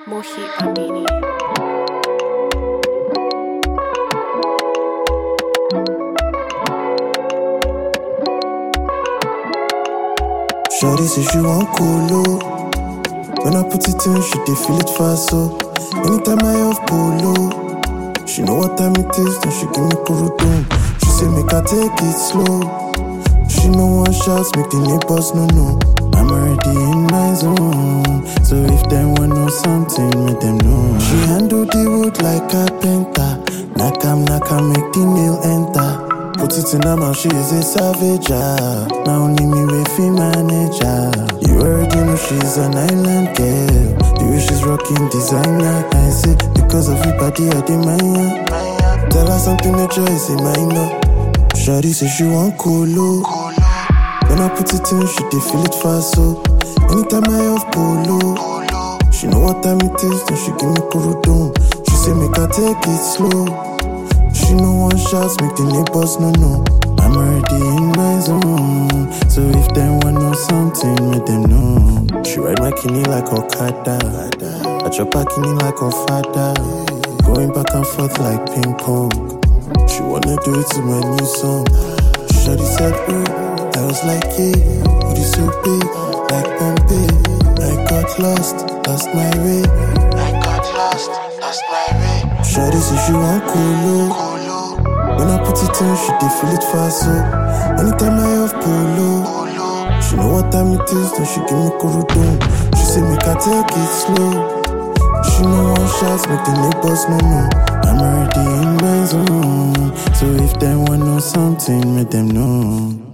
Mohi Pandini. Shawty say she want colo. When I put it in, she dey feel it fast so. Anytime I have polo, she know what time it is, then she give me kurudum. She say make I take it slow. She know one shots, make the neighbors no. I'm already in my zone, so if they want know something, make them know. She handle the wood like carpenter. Knock 'em, make the nail enter. Put it in her mouth, she is a savage. Now only me with the manager. You already know she's an island girl. The way she's rocking designer, I say because everybody I demand. Tell her something nature is a minor. Shawty say she want colo. When I put it in, she dey feel it fast so. Anytime I have polo, she know what time it is, then she give me kurudum. She say make I take it slow. She know one shots, make the neighbors no. I'm already in my zone, so if they want know something, make them know. She ride my kidney like Okada. I drop her kidney like Ofada. Going back and forth like ping pong. She wanna do it to my new song. Shawty said, ooh. I was like, yeah, booty so big, like Bombay. I got lost my way. Shawty say she want colo. When I put it in, she dey feel it fast so. Anytime I have polo, she know what time it is, then she give me kurudum. She say make I take it slow. She know one shots, make the neighbors no. I'm already in my zone, so if they want know something, make them know.